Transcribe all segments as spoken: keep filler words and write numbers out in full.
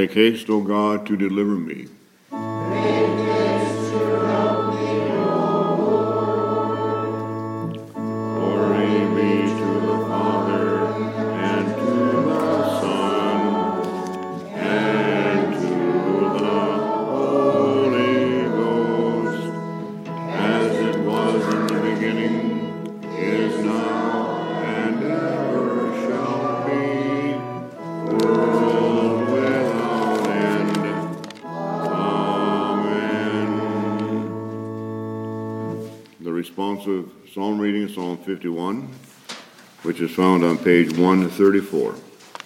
Make haste, O God, to deliver me. Make haste to help me, O Lord. Glory be to the Father, and to the Son, and to the Holy Ghost, as it was in the beginning, is now, and ever shall be, world without end. Amen. The responsive psalm reading is Psalm fifty-one, which is found on page one thirty-four.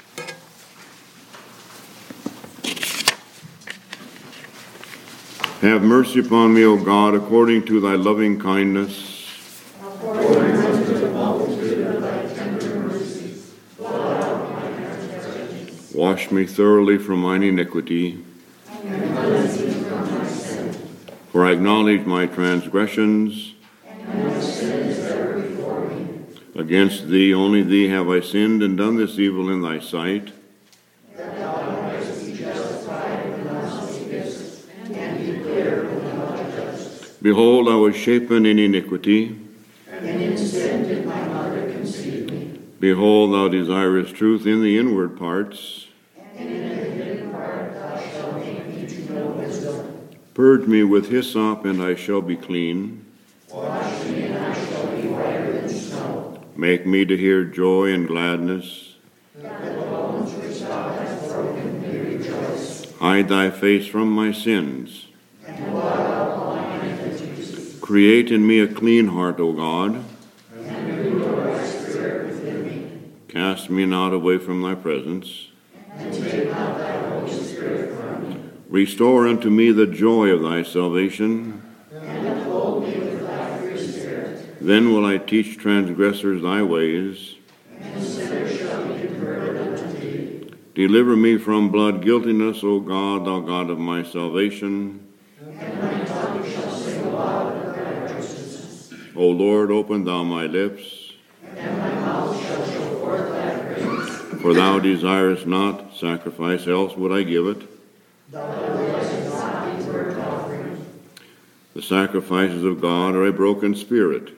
Have mercy upon me, O God, according to thy loving kindness. According unto the multitude of thy tender mercies, blot out my transgressions, Wash me thoroughly from mine iniquity, and cleanse me from my sin. for I acknowledge my transgressions. And my sin is ever before me. Against thee, only thee, have I sinned and done this evil in thy sight, That thou mightest be justified when thou speakest, and be clear when thou judgest. Behold, I was shapen in iniquity. And in sin did my mother conceive me. Behold, thou desirest truth in the inward parts. And in the hidden part thou shalt make me to know wisdom. Purge me with hyssop, and I shall be clean. Wash me, and I shall be whiter than snow. Make me to hear joy and gladness. That the bones which thou hast broken may rejoice. Hide thy face from my sins. And blot out all mine iniquities. Create in me a clean heart, O God. And renew a right spirit within me. Cast me not away from thy presence. And take not thy Holy Spirit from me. Restore unto me the joy of thy salvation. And uphold me with thy free spirit. Then will I teach transgressors thy ways. And sinners shall be converted unto thee. Deliver me from blood guiltiness, O God, thou God of my salvation. And my tongue shall sing aloud of thy righteousness. O Lord, open thou my lips. And my mouth shall show forth thy praise. For thou desirest not sacrifice, else would I give it. Thou willest not be burnt offering. The sacrifices of God are a broken spirit.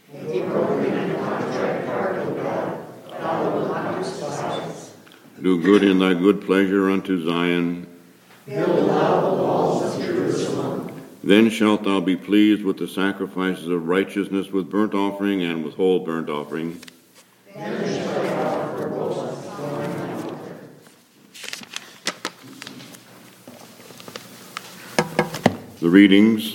A broken and contrite heart, O God, thou wilt not despise. Do good in thy good pleasure unto Zion. Build thou the walls of Jerusalem. Then shalt thou be pleased with the sacrifices of righteousness, with burnt offering and with whole burnt offering. Then shall thou offer both on thine altar. The readings.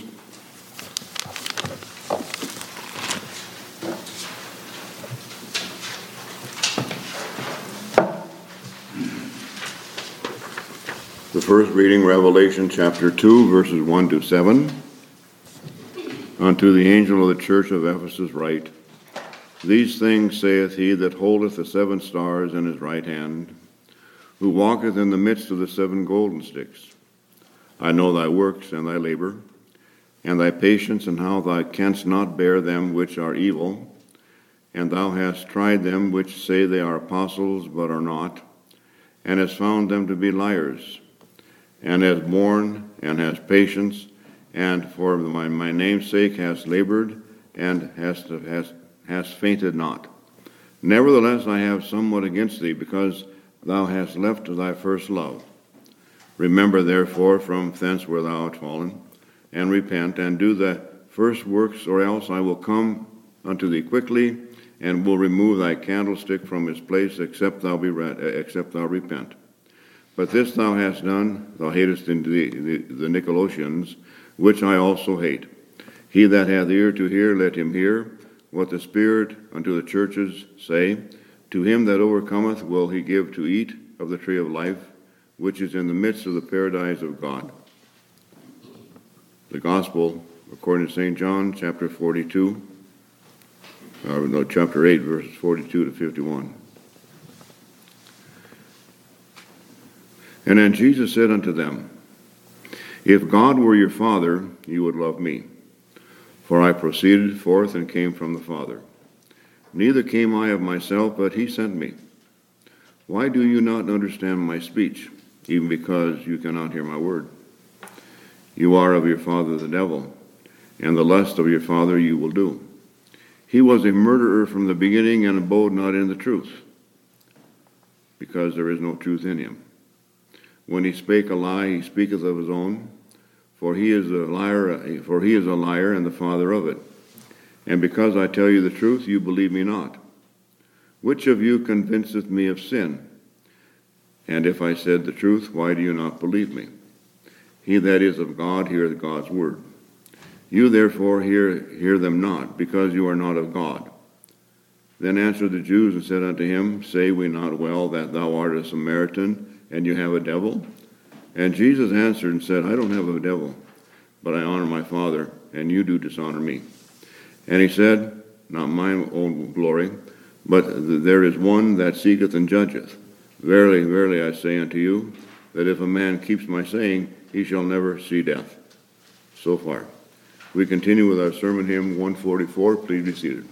The first reading, Revelation chapter two, verses one to seven. Unto the angel of the church of Ephesus write, These things saith he that holdeth the seven stars in his right hand, who walketh in the midst of the seven golden sticks. I know thy works and thy labor, and thy patience, and how thou canst not bear them which are evil, and thou hast tried them which say they are apostles, but are not, and hast found them to be liars, and hast borne, and hast patience, and for my, my name's sake hast labored, and hast, hast, hast fainted not. Nevertheless, I have somewhat against thee, because thou hast left thy first love. Remember, therefore, from thence where thou art fallen, and repent, and do the first works, or else I will come unto thee quickly, and will remove thy candlestick from his place, except thou be re- except thou repent. But this thou hast done, thou hatest in the, the, the Nicolaitans, which I also hate. He that hath ear to hear, let him hear what the Spirit unto the churches say. To him that overcometh will he give to eat of the tree of life, which is in the midst of the paradise of God. The Gospel according to Saint John, chapter forty-two, or no, chapter eight, verses forty-two to fifty-one. And then Jesus said unto them, If God were your Father, you would love me, for I proceeded forth and came from the Father. Neither came I of myself, but he sent me. Why do you not understand my speech? even because you cannot hear my word. You are of your father the devil, and the lust of your father you will do. He was a murderer from the beginning and abode not in the truth, because there is no truth in him. When he spake a lie, he speaketh of his own, for he is a liar, for he is a liar and the father of it. And because I tell you the truth, you believe me not. Which of you convinceth me of sin? And if I said the truth, why do you not believe me? He that is of God heareth God's word. You therefore hear, hear them not, because you are not of God. Then answered the Jews and said unto him, Say we not well that thou art a Samaritan, and you have a devil? And Jesus answered and said, I don't have a devil, but I honor my Father, and you do dishonor me. And he said, Not mine own glory, but there is one that seeketh and judgeth. Verily, verily, I say unto you, that if a man keeps my saying, he shall never see death. So far. We continue with our sermon hymn one forty-four. Please be seated.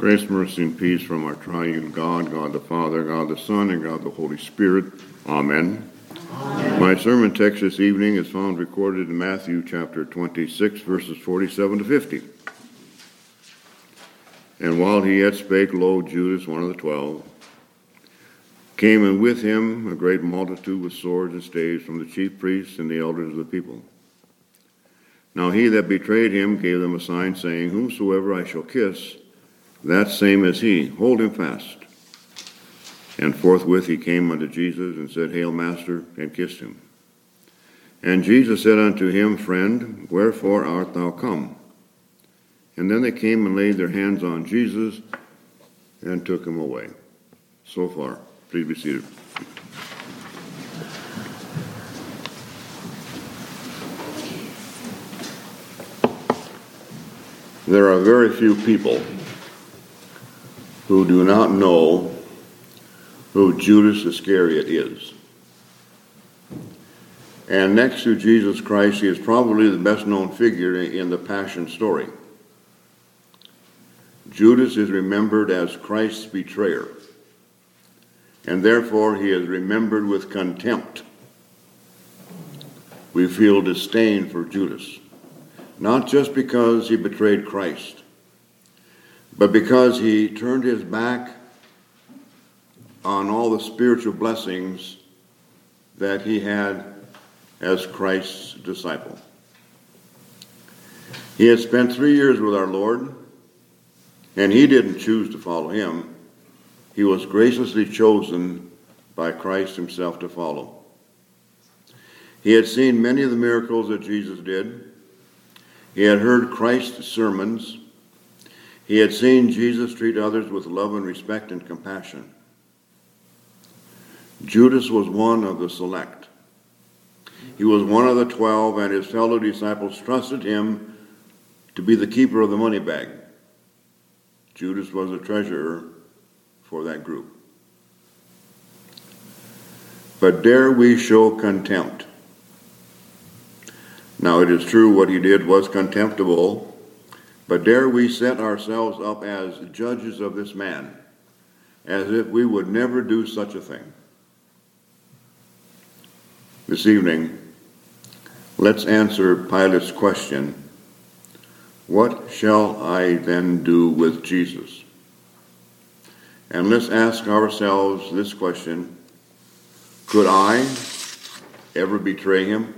Grace, mercy, and peace from our triune God, God the Father, God the Son, and God the Holy Spirit. Amen. Amen. My sermon text this evening is found recorded in Matthew chapter twenty-six, verses forty-seven to fifty. And while he yet spake, lo, Judas, one of the twelve, came, and with him a great multitude with swords and staves from the chief priests and the elders of the people. Now he that betrayed him gave them a sign, saying, Whomsoever I shall kiss, that same is he. Hold him fast. And forthwith he came unto Jesus and said, Hail, Master, and kissed him. And Jesus said unto him, Friend, wherefore art thou come? And then they came and laid their hands on Jesus and took him away. So far. Please be seated. There are very few people who do not know who Judas Iscariot is. And next to Jesus Christ, he is probably the best known figure in the Passion story. Judas is remembered as Christ's betrayer, and therefore he is remembered with contempt. We feel disdain for Judas, not just because he betrayed Christ, but because he turned his back on all the spiritual blessings that he had as Christ's disciple. He had spent three years with our Lord, and he didn't choose to follow him. He was graciously chosen by Christ himself to follow. He had seen many of the miracles that Jesus did. He had heard Christ's sermons. He had seen Jesus treat others with love and respect and compassion. Judas was one of the select. He was one of the twelve, and his fellow disciples trusted him to be the keeper of the money bag. Judas was a treasurer for that group. But dare we show contempt? Now it is true what he did was contemptible, but dare we set ourselves up as judges of this man, as if we would never do such a thing? This evening, let's answer Pilate's question, what shall I then do with Jesus? And let's ask ourselves this question, could I ever betray him?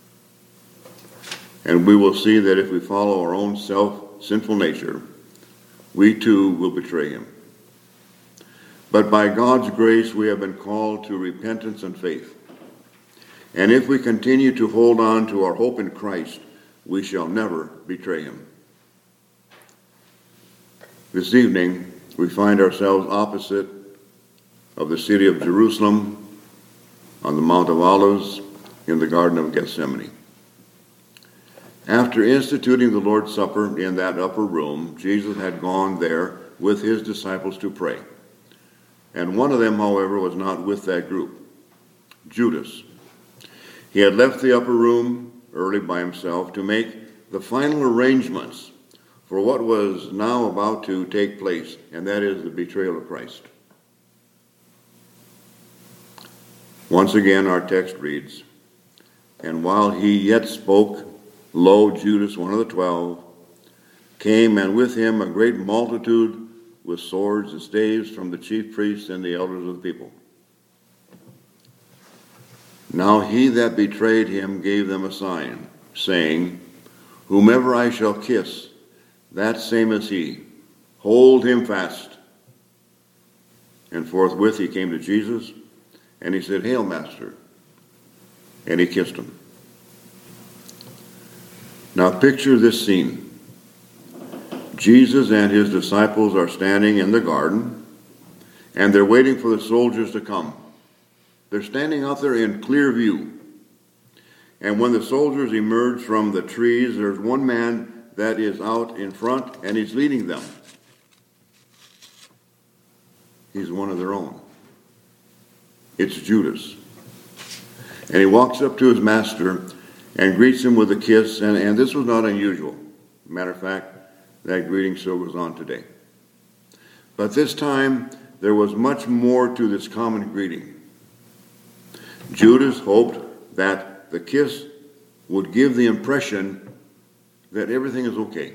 And we will see that if we follow our own self-sinful nature, we too will betray him. But by God's grace, we have been called to repentance and faith. And if we continue to hold on to our hope in Christ, we shall never betray him. This evening, we find ourselves opposite of the city of Jerusalem on the Mount of Olives in the Garden of Gethsemane. After instituting the Lord's Supper in that upper room, Jesus had gone there with his disciples to pray. And one of them, however, was not with that group, Judas. He had left the upper room early by himself to make the final arrangements for what was now about to take place, and that is the betrayal of Christ. Once again, our text reads, And while he yet spoke, lo, Judas, one of the twelve, came, and with him a great multitude with swords and staves from the chief priests and the elders of the people. Now he that betrayed him gave them a sign, saying, Whomever I shall kiss, that same is he. Hold him fast. And forthwith he came to Jesus, and he said, Hail, Master. And he kissed him. Now picture this scene. Jesus and his disciples are standing in the garden, and they're waiting for the soldiers to come. They're standing out there in clear view. And when the soldiers emerge from the trees, there's one man that is out in front, and he's leading them. He's one of their own. It's Judas. And he walks up to his master and greets him with a kiss, and, and this was not unusual. Matter of fact, that greeting still goes on today. But this time, there was much more to this common greeting. Judas hoped that the kiss would give the impression that everything is okay.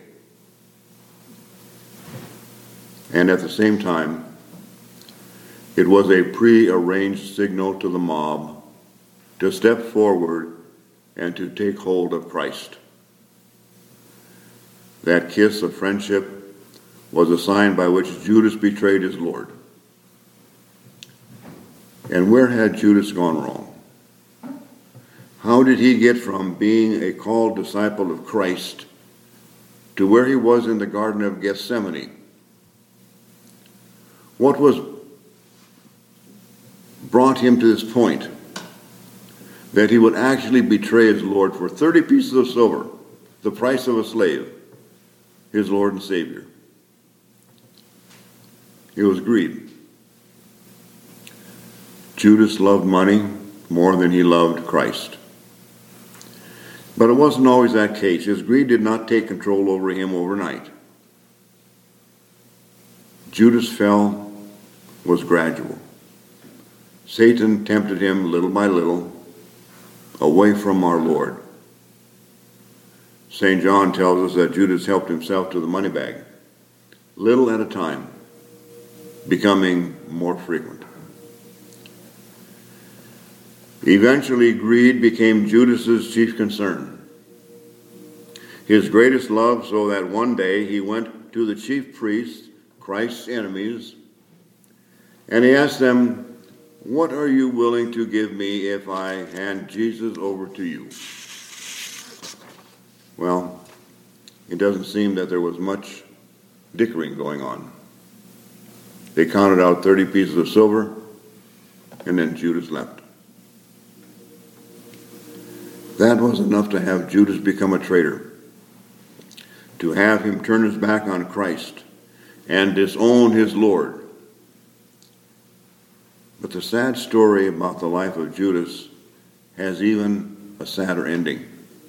And at the same time, it was a pre-arranged signal to the mob to step forward and to take hold of Christ. That kiss of friendship was a sign by which Judas betrayed his Lord. And where had Judas gone wrong? How did he get from being a called disciple of Christ to where he was in the Garden of Gethsemane? What was brought him to this point that he would actually betray his Lord for thirty pieces of silver, the price of a slave, his Lord and Savior? It was greed. Judas loved money more than he loved Christ. But it wasn't always that case. His greed did not take control over him overnight. Judas' fell was gradual. Satan tempted him little by little away from our Lord. Saint John tells us that Judas helped himself to the money bag, little at a time, becoming more frequent. Eventually, greed became Judas's chief concern. His greatest love, so that one day he went to the chief priests, Christ's enemies, and he asked them, "What are you willing to give me if I hand Jesus over to you?" Well, it doesn't seem that there was much dickering going on. They counted out thirty pieces of silver, and then Judas left. That was enough to have Judas become a traitor, to have him turn his back on Christ and disown his Lord. But the sad story about the life of Judas has even a sadder ending.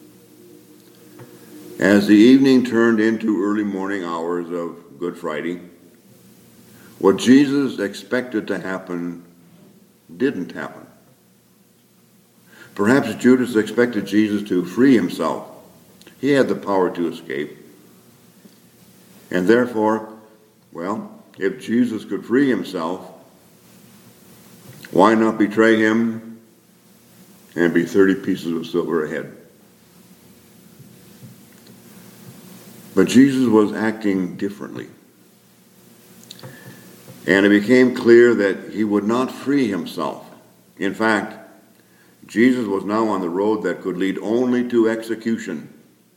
As the evening turned into early morning hours of Good Friday, what Jesus expected to happen didn't happen. Perhaps Judas expected Jesus to free himself. He had the power to escape. And therefore, well, if Jesus could free himself, why not betray him and be thirty pieces of silver ahead? But Jesus was acting differently. And it became clear that he would not free himself. In fact, Jesus was now on the road that could lead only to execution.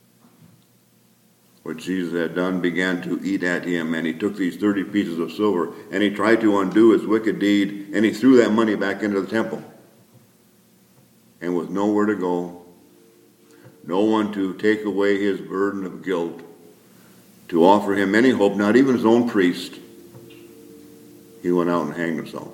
What Jesus had done began to eat at him, and he took these thirty pieces of silver, and he tried to undo his wicked deed, and he threw that money back into the temple. And with nowhere to go, no one to take away his burden of guilt, to offer him any hope, not even his own priest, he went out and hanged himself.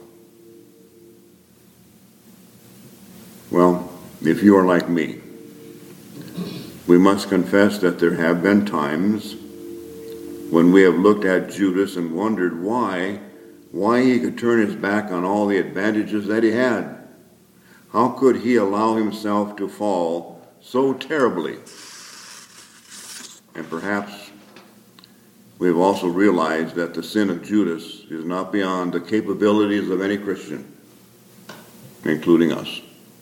Well, if you are like me, we must confess that there have been times when we have looked at Judas and wondered why, why he could turn his back on all the advantages that he had. How could he allow himself to fall so terribly? And perhaps we have also realized that the sin of Judas is not beyond the capabilities of any Christian, including us.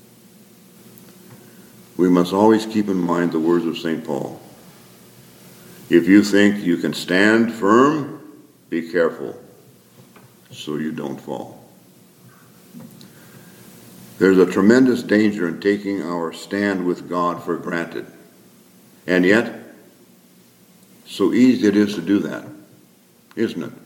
We must always keep in mind the words of Saint Paul. If you think you can stand firm, be careful so you don't fall. There's a tremendous danger in taking our stand with God for granted. And yet, so easy it is to do that, isn't it?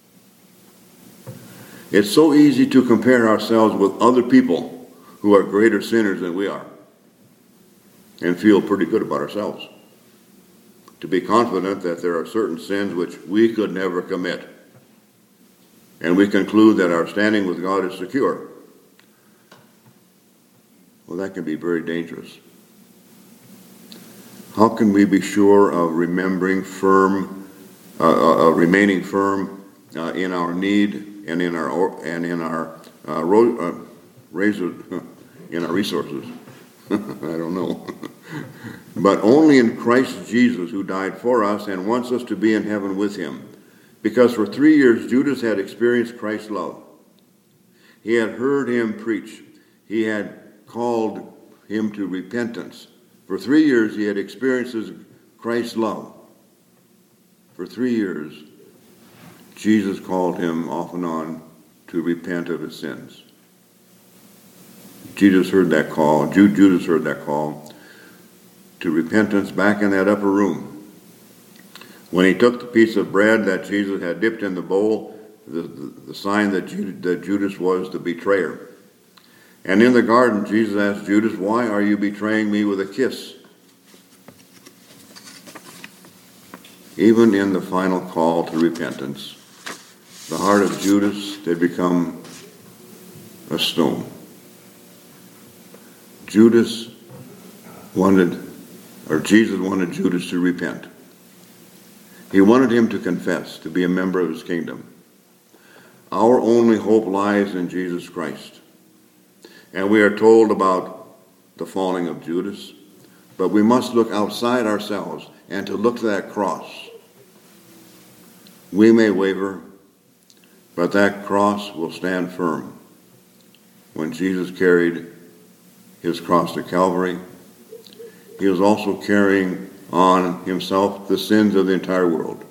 It's so easy to compare ourselves with other people who are greater sinners than we are and feel pretty good about ourselves. To be confident that there are certain sins which we could never commit. And we conclude that our standing with God is secure. Well, that can be very dangerous. How can we be sure of remembering firm, uh, uh, remaining firm uh, in our need and in our and in our uh, ro- uh, razor, in our resources. I don't know. But only in Christ Jesus, who died for us and wants us to be in heaven with him. Because for three years Judas had experienced Christ's love. He had heard him preach. He had called him to repentance. For three years he had experienced Christ's love. For three years, Jesus called him off and on to repent of his sins. Jesus heard that call. Judas heard that call to repentance back in that upper room. When he took the piece of bread that Jesus had dipped in the bowl, the, the, the sign that, Judas, that Judas was the betrayer. And in the garden, Jesus asked Judas, "Why are you betraying me with a kiss?" Even in the final call to repentance, the heart of Judas had become a stone. Judas wanted, or Jesus wanted Judas to repent. He wanted him to confess, to be a member of his kingdom. Our only hope lies in Jesus Christ. And we are told about the falling of Judas, but we must look outside ourselves and to look to that cross. We may waver, but that cross will stand firm. When Jesus carried his cross to Calvary, he was also carrying on himself the sins of the entire world.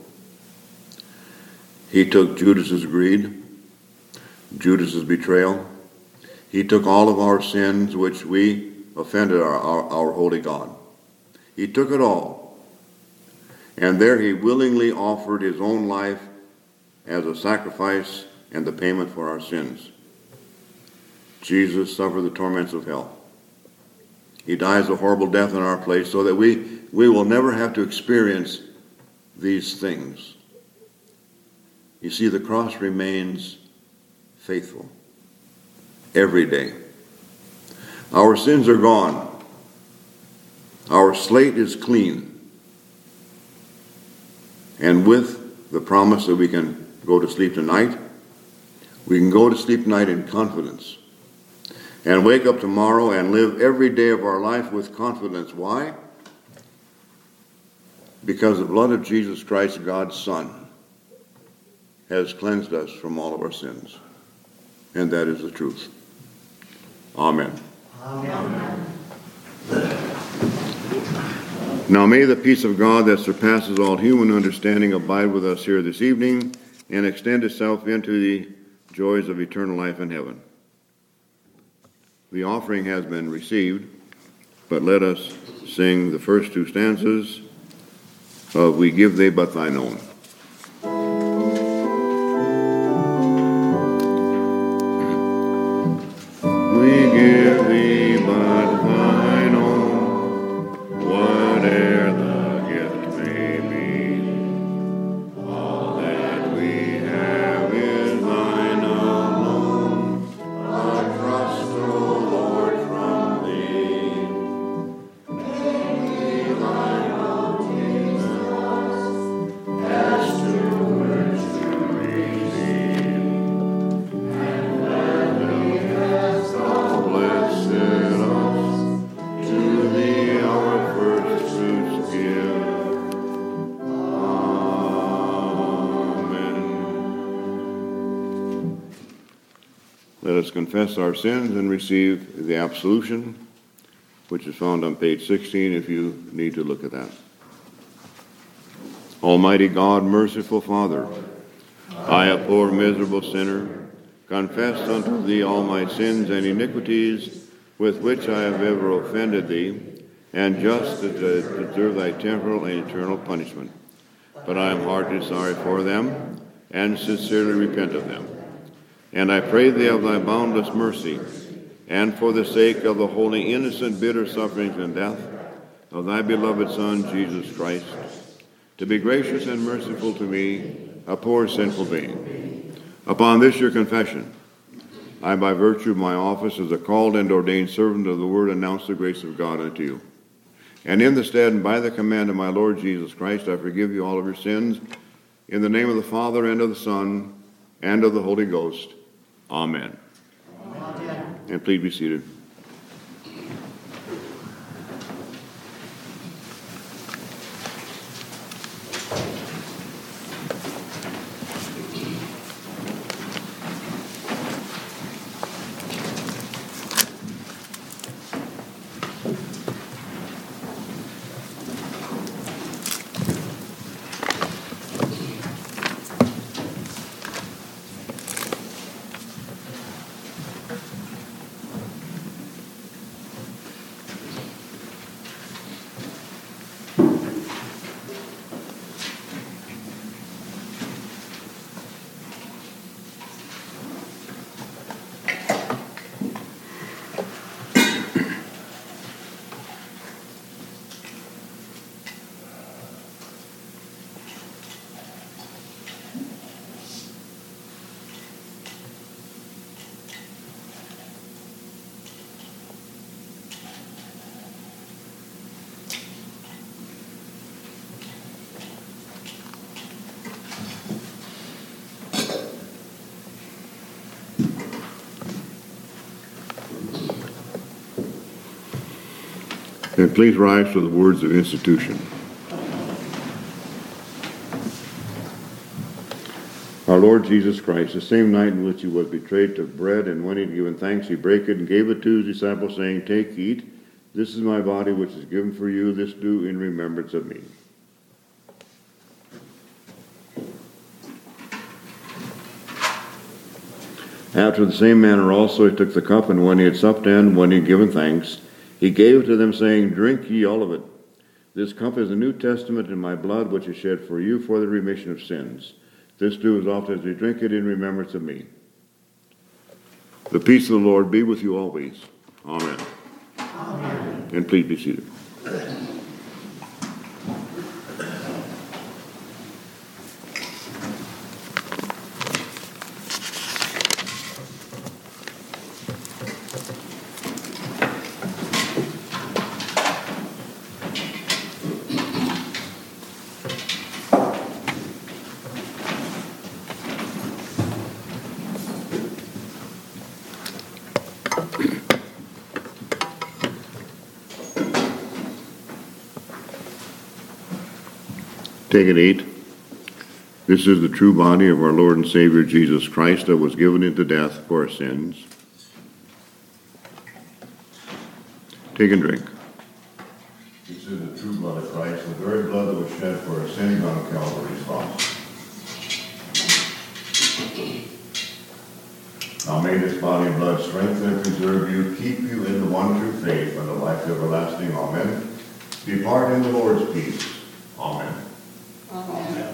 He took Judas's greed, Judas's betrayal. He took all of our sins which we offended our, our, our holy God. He took it all. And there he willingly offered his own life as a sacrifice and the payment for our sins. Jesus suffered the torments of hell. He dies a horrible death in our place so that we, we will never have to experience these things. You see, the cross remains faithful every day. Our sins are gone. Our slate is clean. And with the promise that we can go to sleep tonight, we can go to sleep tonight in confidence and wake up tomorrow and live every day of our life with confidence. Why? Because the blood of Jesus Christ, God's Son, has cleansed us from all of our sins. And that is the truth. Amen. Amen. Now may the peace of God that surpasses all human understanding abide with us here this evening and extend itself into the joys of eternal life in heaven. The offering has been received, but let us sing the first two stanzas of We Give Thee But Thine Own. We give thee but thine own, whate'er the gift may be. All that we have is thine alone, a trust, O Lord, from thee. Make me thine own, Jesus, as stewards to receive, and when we cast all blessed us, to thee our first fruits give. Amen. Let us confess our sins and receive the absolution, which is found on page sixteen if you need to look at that. Almighty God, merciful Father, I, a poor miserable sinner, confess unto thee all my sins and iniquities with which I have ever offended thee, and just to deserve thy temporal and eternal punishment. But I am heartily sorry for them, and sincerely repent of them. And I pray thee of thy boundless mercy, and for the sake of the holy, innocent, bitter sufferings and death of thy beloved Son, Jesus Christ, to be gracious and merciful to me, a poor sinful being. Upon this your confession, I, by virtue of my office as a called and ordained servant of the word, announce the grace of God unto you. And in the stead and by the command of my Lord Jesus Christ, I forgive you all of your sins, In the name of the Father, and of the Son, and of the Holy Ghost. Amen. Amen. And please be seated. And please rise for the words of institution. Our Lord Jesus Christ, the same night in which he was betrayed, took bread, and when he had given thanks, he brake it and gave it to his disciples, saying, Take, eat. This is my body, which is given for you. This do in remembrance of me. After the same manner also he took the cup, and when he had supped and when he had given thanks, he gave it to them, saying, Drink ye all of it. This cup is the New Testament in my blood, which is shed for you for the remission of sins. This do as often as you drink it in remembrance of me. The peace of the Lord be with you always. Amen. Amen. And please be seated. Take and eat. This is the true body of our Lord and Savior Jesus Christ that was given into death for our sins. Take and drink. This is the true blood of Christ, the very blood that was shed for our sins on Calvary's cross. Now may this body and blood strengthen and preserve you, keep you in the one true faith and the life everlasting. Amen. Depart in the Lord's peace. Amen. Amen.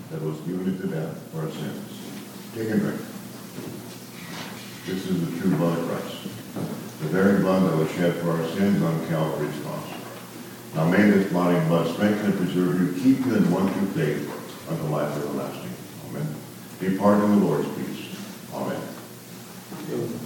that was given to death for our sins. Take and drink. This is the true blood of Christ, the very blood that was shed for our sins on Calvary's cross. Now may this body and blood strengthen and preserve you, keep you in one true faith unto life everlasting. Amen. Depart in the Lord's peace. Amen.